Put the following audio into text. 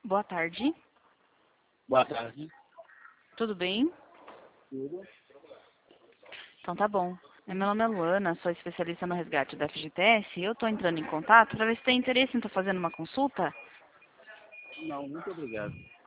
Boa tarde. Boa tarde. Tudo bem? Tudo? Então tá bom. Meu nome é Luana, sou especialista no resgate da FGTS e eu estou entrando em contato para ver se tem interesse em estar fazendo uma consulta. Não, muito obrigado.